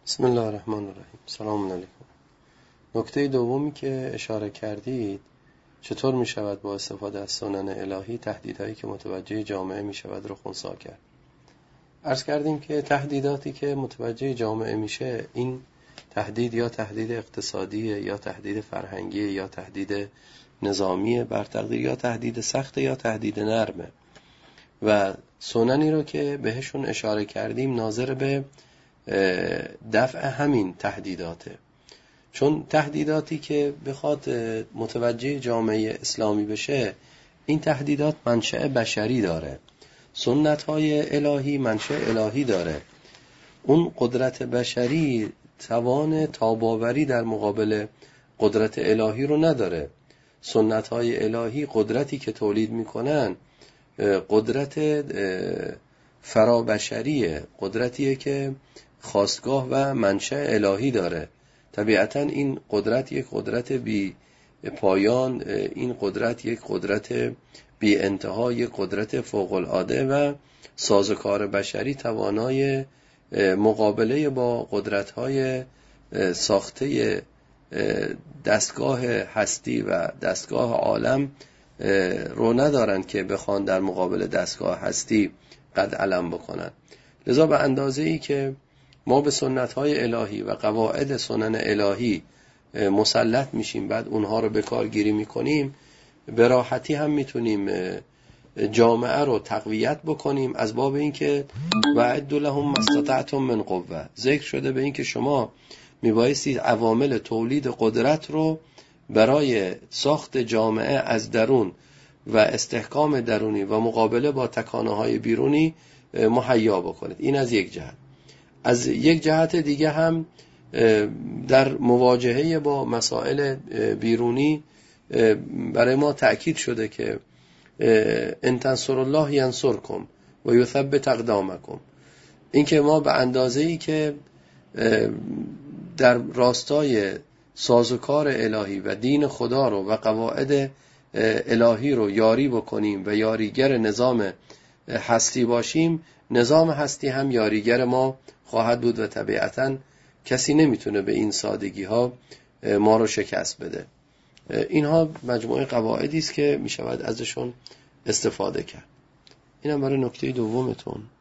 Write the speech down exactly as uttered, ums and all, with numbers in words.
بسم الله الرحمن الرحیم. سلام علیکم. نکته دومی که اشاره کردید، چطور می شود با استفاده از سنن الهی تهدیدهایی که متوجه جامعه می شود رو خنثی کرد. عرض کردیم که تهدیداتی که متوجه جامعه میشه، این تهدید یا تهدید اقتصادیه یا تهدید فرهنگیه یا تهدید نظامیه بر تقدیر، یا تهدید سخت یا تهدید نرمه، و سننی رو که بهشون اشاره کردیم ناظر به دفع همین تهدیداته. چون تهدیداتی که بخواد متوجه جامعه اسلامی بشه، این تهدیدات منشأ بشری داره، سنت‌های الهی منشأ الهی داره. اون قدرت بشری توان تاباوری در مقابل قدرت الهی رو نداره. سنت‌های الهی قدرتی که تولید میکنن قدرت فرابشریه، قدرتیه که خاستگاه و منشأ الهی داره. طبیعتاً این قدرت یک قدرت بی پایان، این قدرت یک قدرت بی انتها، یک قدرت فوق العاده و سازوکار بشری توانای مقابله با قدرت‌های ساخته دستگاه هستی و دستگاه عالم رو ندارن که بخوان در مقابل دستگاه هستی قد علم بکنن. لذا به اندازه‌ای که ما به سنت‌های الهی و قواعد سنن الهی مسلط میشیم، بعد اونها رو به کار گیری میکنیم، به راحتی هم میتونیم جامعه رو تقویت بکنیم، از باب اینکه وَأَعِدُّوا لَهُم مَّا اسْتَطَعْتُم مِّن قُوَّةٍ. ذکر شده به این که شما میبایستی عوامل تولید قدرت رو برای ساخت جامعه از درون و استحکام درونی و مقابله با تکانه‌های بیرونی مهیا بکنید. این از یک جهت. از یک جهت دیگه هم در مواجهه با مسائل بیرونی برای ما تأکید شده که ان تنصروا الله ینصرکم و یثبت اقدامکم. این که ما به اندازه‌ای که در راستای سازوکار الهی و دین خدا رو و قواعد الهی رو یاری بکنیم و یاریگر نظام هستی باشیم، نظام هستی هم یاریگر ما خواهد بود و طبیعتاً کسی نمیتونه به این سادگی ها ما رو شکست بده. اینها مجموعه قواعدی است که میشود ازشون استفاده کرد. اینم برای نکته دومتون.